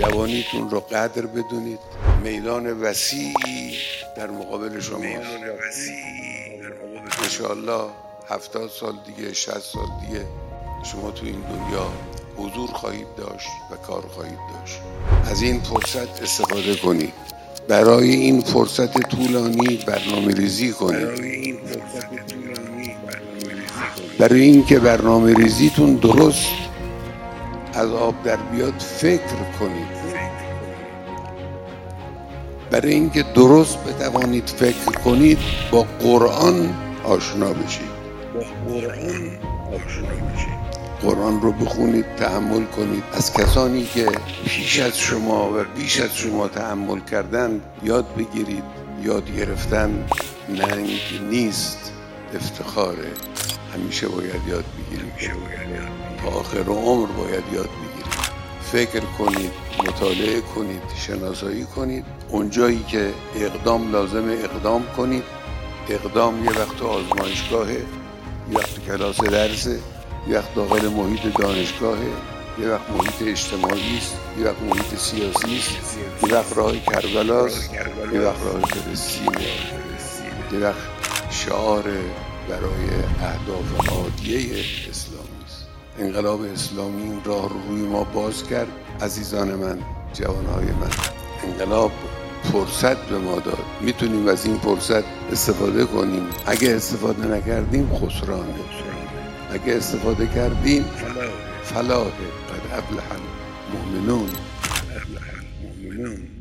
جوانیتون رو قدر بدونید. میدان وسیعی در مقابل شماست. انشاءالله 70 سال دیگه، 60 سال دیگه شما تو این دنیا حضور خواهید داشت و کار خواهید داشت. از این فرصت استفاده کنید. برای این فرصت طولانی برنامه‌ریزی کنید. برای اینکه برنامه‌ریزیتون درست از آب در بیاد فکر کنید. برای اینکه درست بتوانید فکر کنید با قرآن آشنا بشید. قرآن رو بخونید، تأمل کنید. از کسانی که پیش از شما و بیش از شما تأمل کردن یاد بگیرید. یاد گرفتن ننگ نیست، افتخاره. همیشه باید یاد بگیرید. تا آخر عمر باید یاد بگیرید. فکر کنید، مطالعه کنید، شناسایی کنید. اونجایی که اقدام لازمه اقدام کنید. اقدام یه وقت آزمایشگاهه، یه وقت کلاس درسه، یه وقت داخل محیط دانشگاهه، یه وقت محیط اجتماعی است، یه وقت محیط سیاسی است، یه وقت راه کربلاست، یه وقت راه فلسطینه، یه وقت شعار برای اهداف عالیه اسلامی است. انقلاب اسلامی این راه رو روی ما باز کرد. عزیزان من، جوانهای من، انقلاب فرصت به ما داد. میتونیم از این فرصت استفاده کنیم. اگه استفاده نکردیم خسرانه. اگه استفاده کردیم فلاحه. قد افلح المؤمنون.